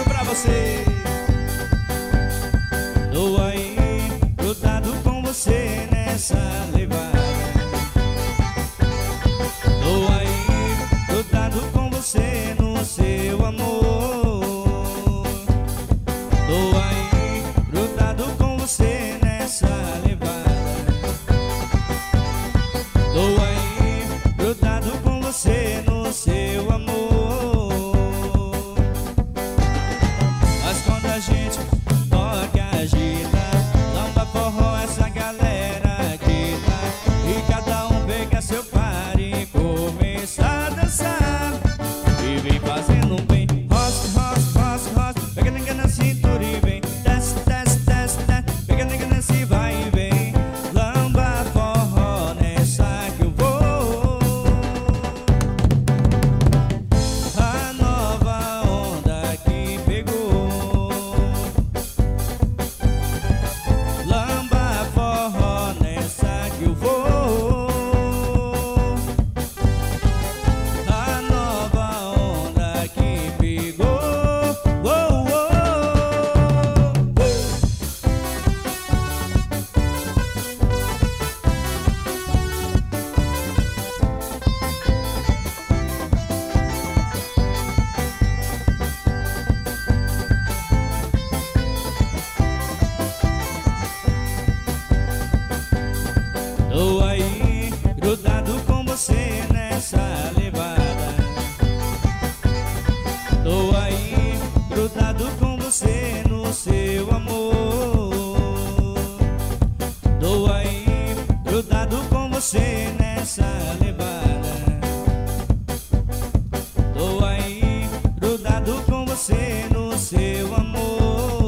pra você. Tô aí, grudado com você nessa levada. Tô aí, grudado com você no seu amor. Tô aí, grudado com você nessa levada. Tô aí, grudado com você no seu amor. Mas quando a gente toca, agita, lamba, forró, essa galera grita, e cada um pega seu par e começa a dançar. E vem fazendo um bem, roça, roça, roça, roça, pega ninguém na cintura e vem, desce, desce, desce, desce, pega ninguém nesse e vai e vem, lamba, forró, nessa que eu vou. A nova onda que pegou, lamba, forró, nessa que eu vou. A nova onda que pegou. Uou, uou. Tô aí, grudado com você nessa levada. Tô aí, grudado com você no seu amor. Tô aí, grudado com você nessa levada. Tô aí, grudado com você no seu amor.